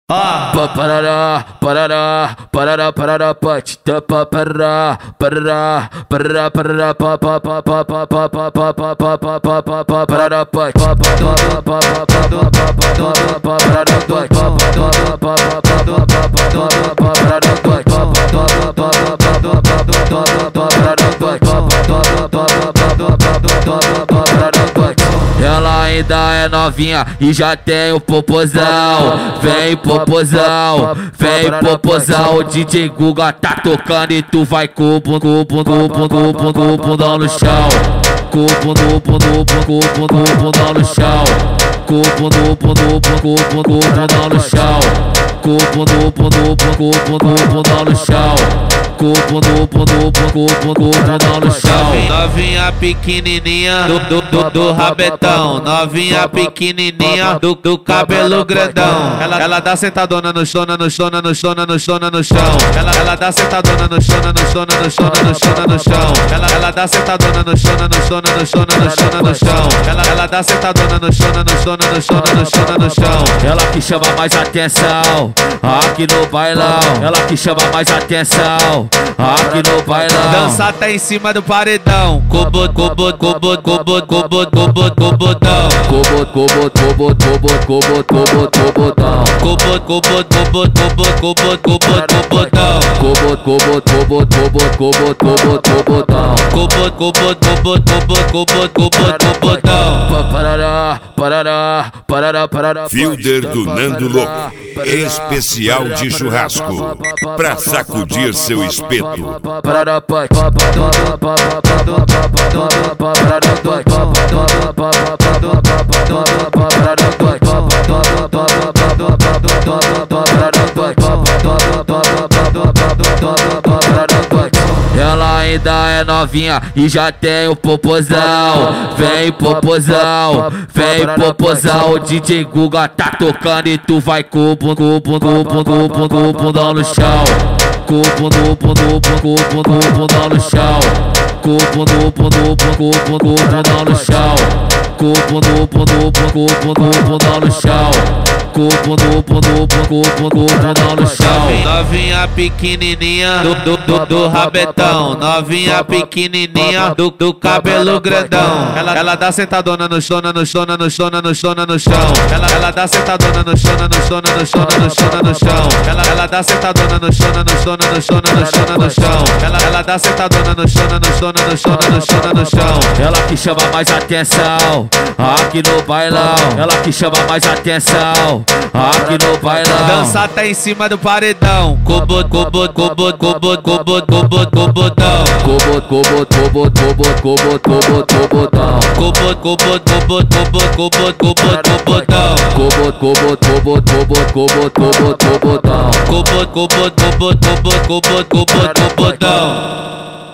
Parará, parará, parará, parará, pate, tapa, parará, parará, parará, parará, pa pa pa pa pa pa pa pa pa pa pa pa pa pa parará, pate, pa pa pa pa pa pa pa pa pa pa pa parará, pate, pa pa pa pa pa pa pa pa pa pa parará, pate, pa pa pa pa pa pa pa pa pa parará, pate, pa pa pa pa pa pa pa parará, pate. Ela ainda é novinha e já tem o popozão. Vem popozão, vem popozão. O DJ Guga tá tocando e tu vai com o bundão no chão. Com o bundão no chão. Com o bundão no chão. Com o bundão no chão. Bundão no chão. Novinha pequenininha do rabetão. Novinha pequenininha do cabelo grandão. Ela dá sentadona no chão, no chão, no chão, no chão, no chão. Ela dá sentadona no chão, no chão, no chão, no chão, no chão. Ela dá sentadona no chão, no chão, no chão, no chão, no chão. Ela dá sentadona no chão, no chão, no chão, no chão, no chão. Ela que chama mais atenção aqui no bailão. Ela que chama mais atenção aqui no bailão. Dança tá em cima do paredão. Cobodão. Fielder do Nando Louco, especial de churrasco, pra sacudir seu espeto. Ela ainda é novinha e já tem o popozão. Vem popozão, vem popozão. O DJ Guga tá tocando e tu vai com o bundão no chão. Com o bundão no chão. Com o bundão no chão. Com o bundão no chão. Com o bundão no chão. Novinha pequenininha do rabetão. Novinha pequenininha do cabelo grandão. Ela dá sentadona no chão, no chão, no chão, no chão, no chão. Ela dá sentadona no chão, no chão, no chão, no chão, no chão. Ela dá sentadona no chão, no chão, no chão, no chão, no chão. Ela dá sentadona no chão, no chão, no chão, no chão, no chão. Ela que chama mais atenção aqui no bailão. Ela que chama mais atenção aqui no bailão. Dança tá em cima do paredão. Cobodão. Cobodão.